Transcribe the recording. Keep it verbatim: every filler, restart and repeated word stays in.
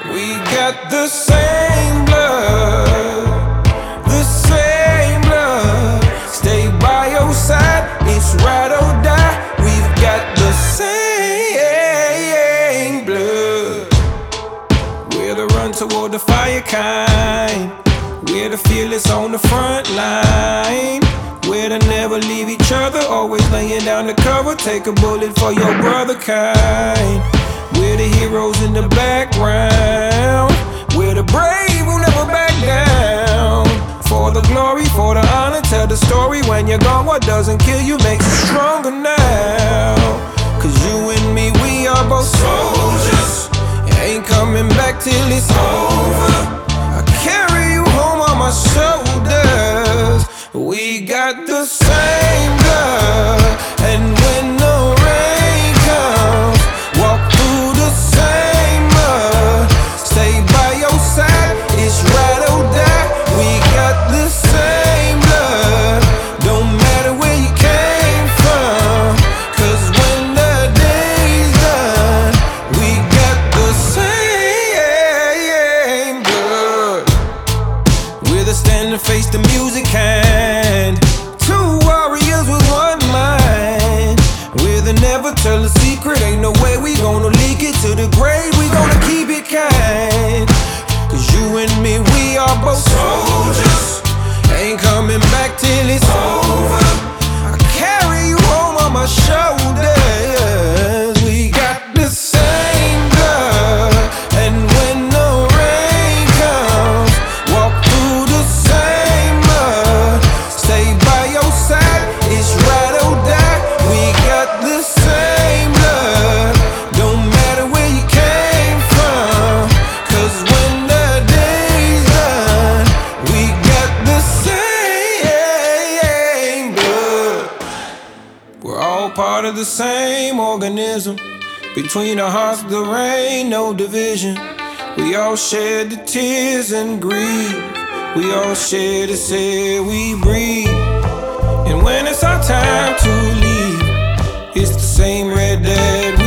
We got the same blood, the same blood. Stay by your side, it's ride or die. We've got the same blood. We're the run toward the fire kind. We're the fearless on the front line. We're to never leave each other, always laying down the cover. Take a bullet for your brother kind. We're the heroes in the background. We're the brave who never back down. For the glory, for the honor, tell the story. When you're gone, what doesn't kill you makes you stronger now. Cause you and me, we are both soldiers. Ain't coming back till it's over. I carry you home on my shoulders. We got the same blood. And when the rain comes, walk through the same mud. Stay by your side, it's ride or die. We got the same blood. Don't matter where you came from, cause when the day's done, we got the same blood. We're the stand and face the music hand. Two warriors with one mind. We're the never tell a secret. Ain't no way we gonna leak it to the grave. We gonna keep it kind. Cause you and me, we are both soldiers. Ain't coming back till it's over. I carry you home on my shoulders. We got the same blood. And when the rain comes, walk through the same mud. Stay by your side, it's ride or die. We got the same blood. Don't matter where you came from, cause when the day's done, we got the same blood. We're all part of the same organism. Between our hearts there ain't no division. We all share the tears and grief. We all share the air we breathe. And when it's our time to leave, it's the same red that